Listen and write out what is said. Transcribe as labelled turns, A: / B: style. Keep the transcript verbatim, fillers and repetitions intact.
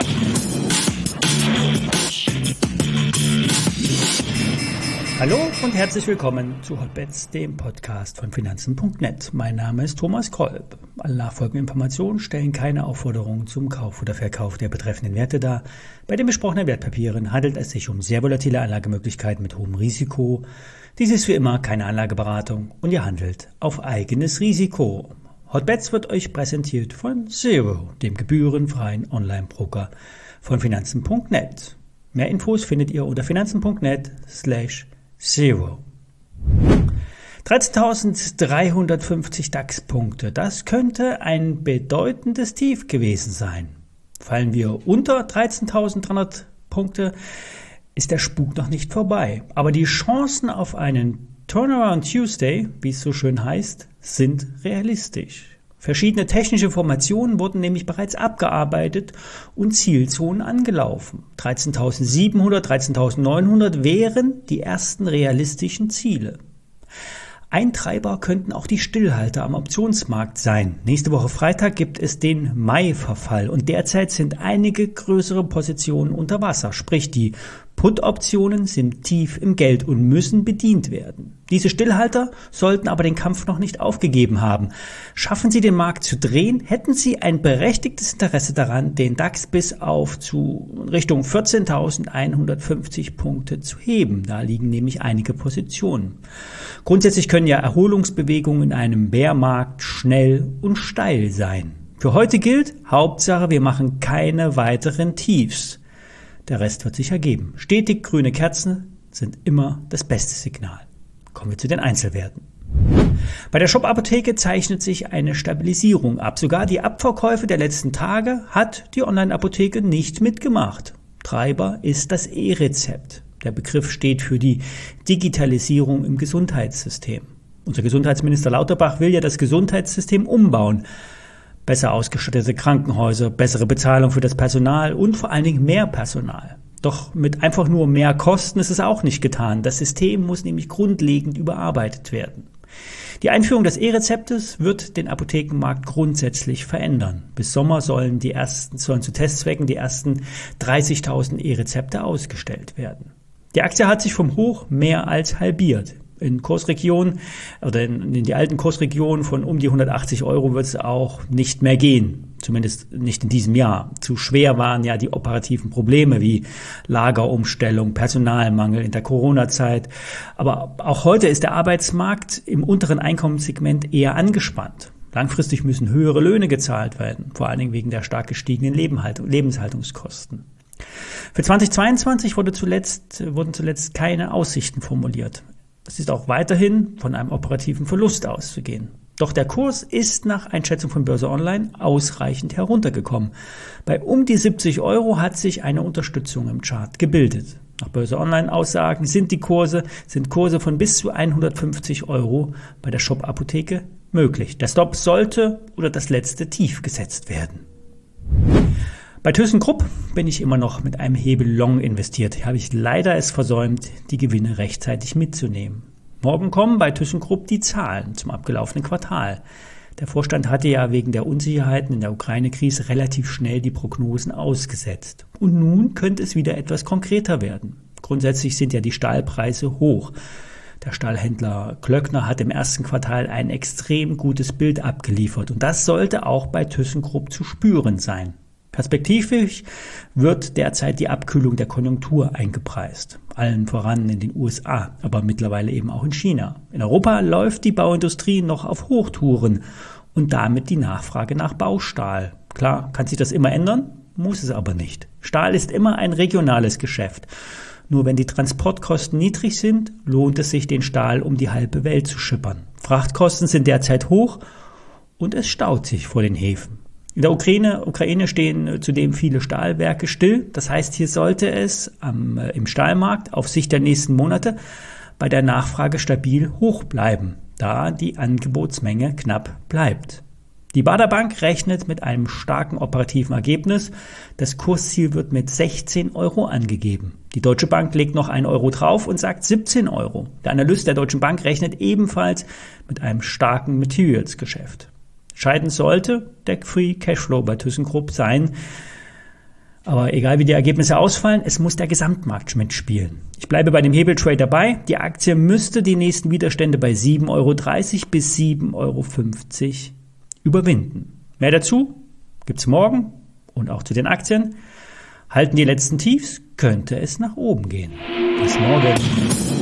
A: Hallo und herzlich willkommen zu Hotbets, dem Podcast von Finanzen punkt net. Mein Name ist Thomas Kolb. Alle nachfolgenden Informationen stellen keine Aufforderung zum Kauf oder Verkauf der betreffenden Werte dar. Bei den besprochenen Wertpapieren handelt es sich um sehr volatile Anlagemöglichkeiten mit hohem Risiko. Dies ist wie immer keine Anlageberatung und ihr handelt auf eigenes Risiko. Hotbets wird euch präsentiert von Zero, dem gebührenfreien Online-Broker von Finanzen punkt net. Mehr Infos findet ihr unter finanzen punkt net slash Zero. dreizehntausenddreihundertfünfzig DAX-Punkte, das könnte ein bedeutendes Tief gewesen sein. Fallen wir unter dreizehntausenddreihundert Punkte, ist der Spuk noch nicht vorbei. Aber die Chancen auf einen Turnaround Tuesday, wie es so schön heißt, sind realistisch. Verschiedene technische Formationen wurden nämlich bereits abgearbeitet und Zielzonen angelaufen. dreizehntausendsiebenhundert, dreizehntausendneunhundert wären die ersten realistischen Ziele. Ein Treiber könnten auch die Stillhalter am Optionsmarkt sein. Nächste Woche Freitag gibt es den Mai-Verfall und derzeit sind einige größere Positionen unter Wasser, sprich die Put-Optionen sind tief im Geld und müssen bedient werden. Diese Stillhalter sollten aber den Kampf noch nicht aufgegeben haben. Schaffen sie den Markt zu drehen, hätten sie ein berechtigtes Interesse daran, den DAX bis auf zu Richtung vierzehntausendeinhundertfünfzig Punkte zu heben. Da liegen nämlich einige Positionen. Grundsätzlich können ja Erholungsbewegungen in einem Bärmarkt schnell und steil sein. Für heute gilt, Hauptsache wir machen keine weiteren Tiefs. Der Rest wird sich ergeben. Stetig grüne Kerzen sind immer das beste Signal. Kommen wir zu den Einzelwerten. Bei der Shop-Apotheke zeichnet sich eine Stabilisierung ab. Sogar die Abverkäufe der letzten Tage hat die Online-Apotheke nicht mitgemacht. Treiber ist das E-Rezept. Der Begriff steht für die Digitalisierung im Gesundheitssystem. Unser Gesundheitsminister Lauterbach will ja das Gesundheitssystem umbauen. Besser ausgestattete Krankenhäuser, bessere Bezahlung für das Personal und vor allen Dingen mehr Personal. Doch mit einfach nur mehr Kosten ist es auch nicht getan. Das System muss nämlich grundlegend überarbeitet werden. Die Einführung des E-Rezeptes wird den Apothekenmarkt grundsätzlich verändern. Bis Sommer sollen die ersten, sollen zu Testzwecken die ersten dreißigtausend E-Rezepte ausgestellt werden. Die Aktie hat sich vom Hoch mehr als halbiert. In Kursregionen oder in, in die alten Kursregionen von um die hundertachtzig Euro wird es auch nicht mehr gehen. Zumindest nicht in diesem Jahr. Zu schwer waren ja die operativen Probleme wie Lagerumstellung, Personalmangel in der Corona-Zeit. Aber auch heute ist der Arbeitsmarkt im unteren Einkommenssegment eher angespannt. Langfristig müssen höhere Löhne gezahlt werden, vor allen Dingen wegen der stark gestiegenen Lebenshaltungskosten. Für zweitausendzweiundzwanzig wurde zuletzt, wurden zuletzt keine Aussichten formuliert. Es ist auch weiterhin von einem operativen Verlust auszugehen. Doch der Kurs ist nach Einschätzung von Börse Online ausreichend heruntergekommen. Bei um die siebzig Euro hat sich eine Unterstützung im Chart gebildet. Nach Börse Online Aussagen sind die Kurse, sind Kurse von bis zu hundertfünfzig Euro bei der Shop-Apotheke möglich. Der Stop sollte oder das letzte Tief gesetzt werden. Bei ThyssenKrupp bin ich immer noch mit einem Hebel Long investiert. Hier habe ich leider es versäumt, die Gewinne rechtzeitig mitzunehmen. Morgen kommen bei ThyssenKrupp die Zahlen zum abgelaufenen Quartal. Der Vorstand hatte ja wegen der Unsicherheiten in der Ukraine-Krise relativ schnell die Prognosen ausgesetzt. Und nun könnte es wieder etwas konkreter werden. Grundsätzlich sind ja die Stahlpreise hoch. Der Stahlhändler Klöckner hat im ersten Quartal ein extrem gutes Bild abgeliefert. Und das sollte auch bei ThyssenKrupp zu spüren sein. Perspektivisch wird derzeit die Abkühlung der Konjunktur eingepreist, allen voran in den U S A, aber mittlerweile eben auch in China. In Europa läuft die Bauindustrie noch auf Hochtouren und damit die Nachfrage nach Baustahl. Klar, kann sich das immer ändern, muss es aber nicht. Stahl ist immer ein regionales Geschäft. Nur wenn die Transportkosten niedrig sind, lohnt es sich, den Stahl um die halbe Welt zu schippern. Frachtkosten sind derzeit hoch und es staut sich vor den Häfen. In der Ukraine, Ukraine stehen zudem viele Stahlwerke still. Das heißt, hier sollte es am, äh, im Stahlmarkt auf Sicht der nächsten Monate bei der Nachfrage stabil hoch bleiben, da die Angebotsmenge knapp bleibt. Die Baader Bank rechnet mit einem starken operativen Ergebnis. Das Kursziel wird mit sechzehn Euro angegeben. Die Deutsche Bank legt noch einen Euro drauf und sagt siebzehn Euro. Der Analyst der Deutschen Bank rechnet ebenfalls mit einem starken Materials-Geschäft. Entscheidend sollte der Free Cashflow bei ThyssenKrupp sein. Aber egal wie die Ergebnisse ausfallen, es muss der Gesamtmarkt mitspielen. Ich bleibe bei dem Hebeltrade dabei. Die Aktie müsste die nächsten Widerstände bei sieben Euro dreißig bis sieben Euro fünfzig überwinden. Mehr dazu gibt's morgen und auch zu den Aktien. Halten die letzten Tiefs, könnte es nach oben gehen. Bis morgen.